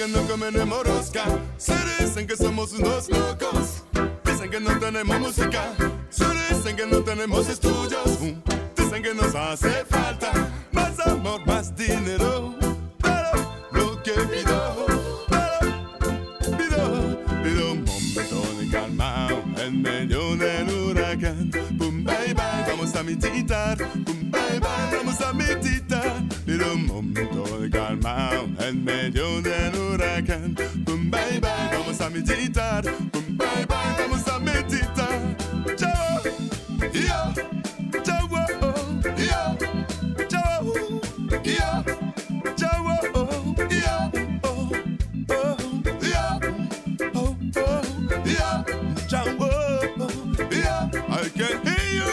que no comeremos rosca. Se dicen que somos unos locos. Dicen que no tenemos música. Se dicen que no tenemos estudios. Dicen que nos hace falta más amor, más dinero. Pero lo que pido un momento de calma en medio del huracán. Boom, bye, bye, vamos a meditar. Boom, bye, bye, vamos a meditar. Pido un momento de calma en medio del huracán. Boom, bye, bye, vamos a meditar. Boom, bye, bye, vamos a meditar. Chao, yo, chao, yo, chao, yo, chao, I can hear you.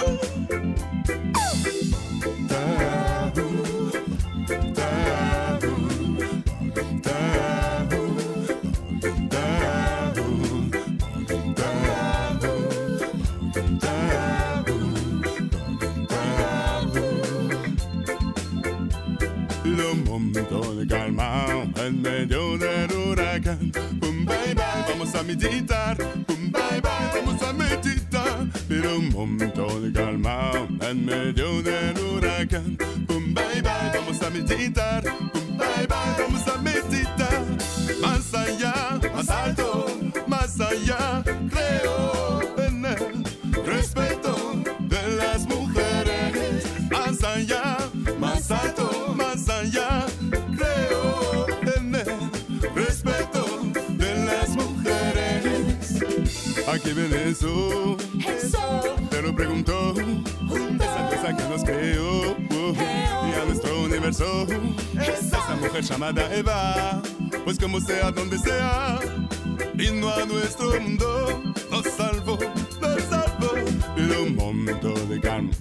Un momento de calma en medio del huracán. Boom, bye, bye, vamos a meditar. Boom, bye, bye, vamos a meditar. Pero un momento de calma en medio del huracán. Boom, bye, bye, vamos a meditar. Boom, bye, bye, vamos a meditar. Más allá, más alto, más allá, creo en el respeto de las mujeres. Más allá, más alto, más allá, creo en el respeto de las mujeres. Aquí viene eso, te lo pregunto, esa cosa que nos creó y a nuestro universo. Esa mujer llamada Eva, pues como sea, donde sea, vino a nuestro mundo, nos salvó, nos salvó. Pero un momento de calma,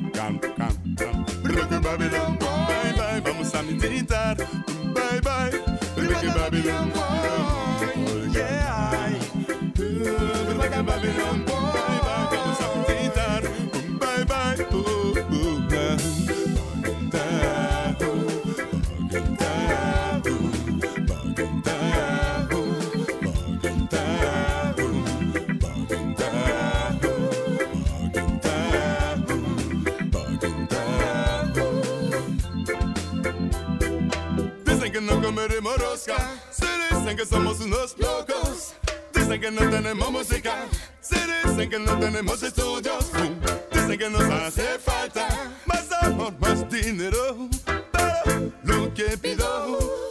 Rock Babylon, bye bye, vamos a meditar, bye bye, Rock Babylon, yeah, Rock Babylon, bye bye, vamos a meditar, bye bye, Dicen que no comeremos rosca. Se dicen que somos unos locos. Dicen que no tenemos música. Se dicen que no tenemos estudios. Dicen que nos hace falta más amor, más dinero. Pero lo que pido